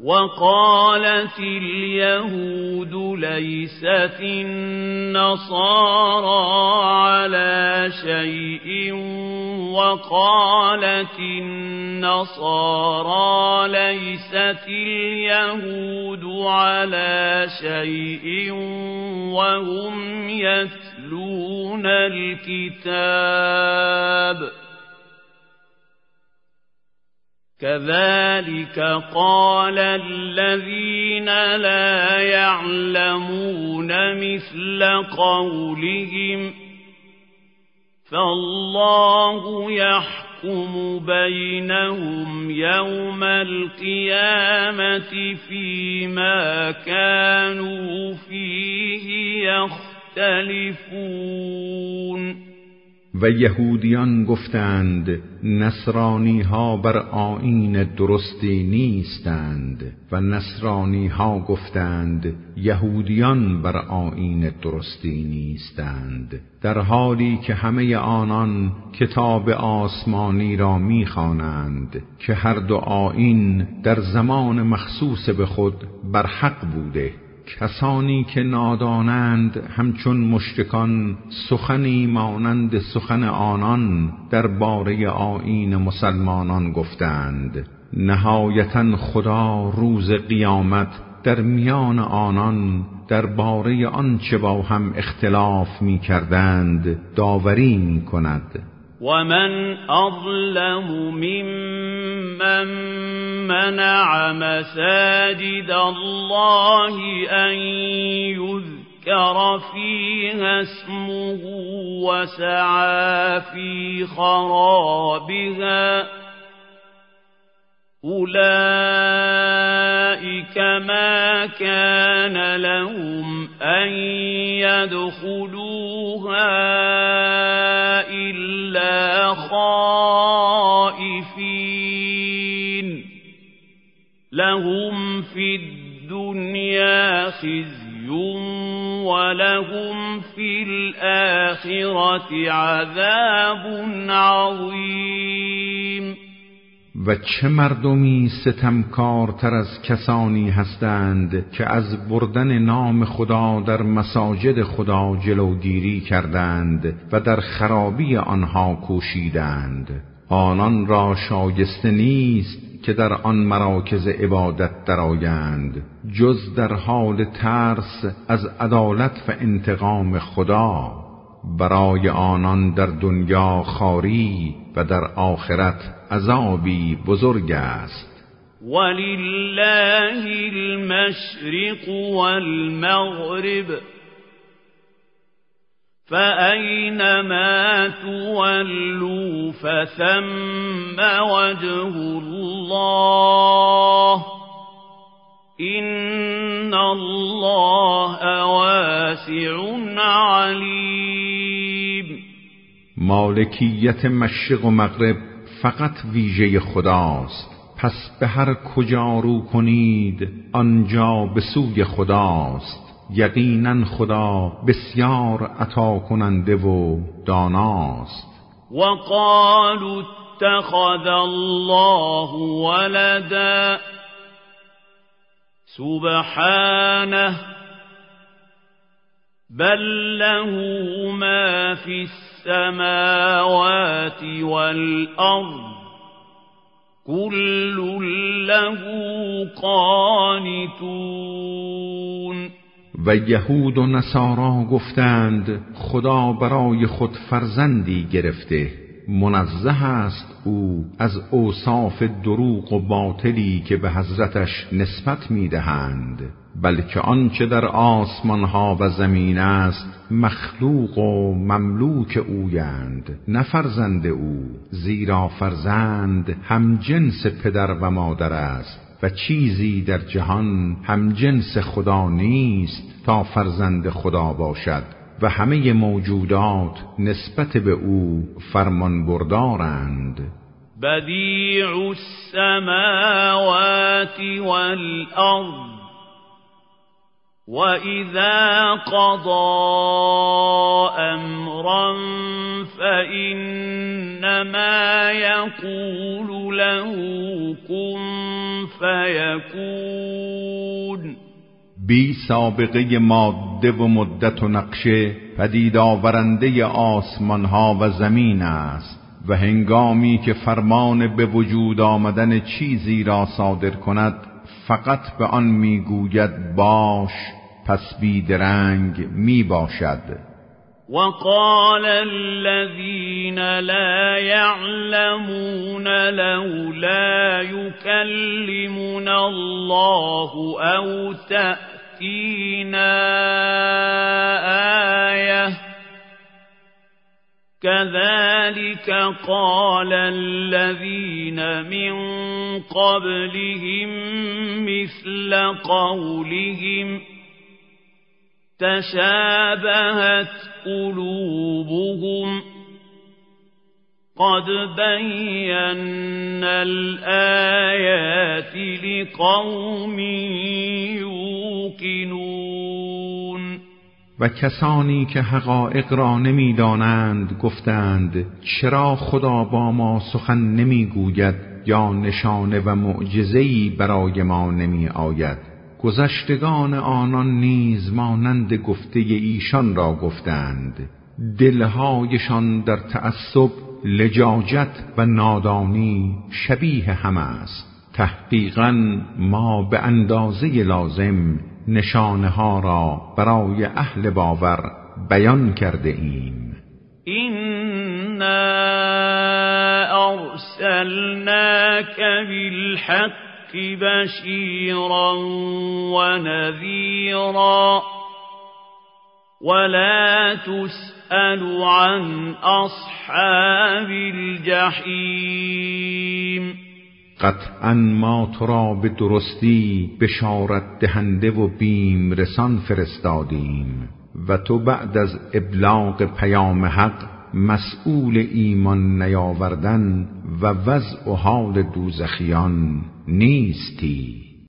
وقالت اليهود ليست النصارى على شيء وقالت النصارى ليست اليهود على شيء وهم يتلون الكتاب كذلك قال الذين لا يعلمون مثل قولهم فالله يحكم بينهم يوم القيامة فيما كانوا فيه يختلفون. و یهودیان گفتند نصرانی ها بر آیین درستی نیستند و نصرانی ها گفتند یهودیان بر آیین درستی نیستند، در حالی که همه آنان کتاب آسمانی را می‌خوانند که هر دو آیین در زمان مخصوص به خود بر حق بوده. کسانی که نادانند همچون مشرکان سخنی مانند سخن آنان درباره آیین مسلمانان گفتند. نهایتاً خدا روز قیامت در میان آنان درباره آنچه با هم اختلاف می‌کردند داوری می‌کند. ومن أظلم ممن منع مساجد الله أن يذكر فيها اسمه وسعى في خرابها أولئك ما كان لهم أن يدخلوها إلا خائفين لهم في الدنيا خزي ولهم في الآخرة عذاب عظيم. و چه مردمی ستمکارتر از کسانی هستند که از بردن نام خدا در مساجد خدا جلوگیری کردند و در خرابی آنها کوشیدند. آنان را شایسته نیست که در آن مراکز عبادت درآیند جز در حال ترس از عدالت و انتقام خدا. برای آنان در دنیا خواری و در آخرت عذابی بزرگ است. ولله المشرق والمغرب فأينما تولوا فثم وجه الله إن الله واسع علیم. مالکیت مشرق و مغرب فقط ویژه خداست، پس به هر کجا رو کنید آنجا به سوی خداست. یقینا خدا بسیار عطا کننده و داناست. وقالوا اتخذ الله ولدا سبحانه بل له ما في السماوات والأرض كل له قانتون. و یهود و نصارا گفتند خدا برای خود فرزندی گرفته، منزه است او از اوصاف دروغ و باطلی که به حضرتش نسبت می‌دهند، بلکه آنچه در آسمان ها و زمین است مخلوق و مملوک اویند، نه فرزند او، زیرا فرزند هم جنس پدر و مادر است و چیزی در جهان هم جنس خدا نیست تا فرزند خدا باشد و همه موجودات نسبت به او فرمان بردارند. بدیع السماوات والارض وَإِذَا قَضَى أَمْرًا فَإِنَّمَا يَقُولُ لَهُ كُن فَيَكُونُ. بی سابقه ماده و مدت و نقشه پدید آورنده آسمان ها و زمین است و هنگامی که فرمان به وجود آمدن چیزی را صادر کند فقط به آن میگوید باش، پس بیدرنگ می باشد. وقال الذين لا يعلمون لولا يكلمنا الله أو تأتينا آية كذلك قال الذين من قبلهم مثل قولهم تشابهت قلوبهم قد بينا الآيات لقوم يوقنون. و کسانی که حقایق را نمی‌دانند گفتند چرا خدا با ما سخن نمیگوید یا نشانه و معجزه‌ای برای ما نمی آید. گذشتگان آنان نیز مانند گفته ایشان را گفتند، دلهایشان در تعصب، لجاجت و نادانی شبیه هم است. تحقیقاً ما به اندازه لازم نشانه ها را برای اهل باور بیان کرده ایم. إنا أرسلناك بالحق بشيرا ونذيرا ولا تسأل عن أصحاب الجحيم. قطعا ما تو را به درستی بشارت دهنده و بیم رسان فرستادیم و تو بعد از ابلاغ پیام حق مسئول ایمان نیاوردن و وضع و حال دوزخیان نیستی.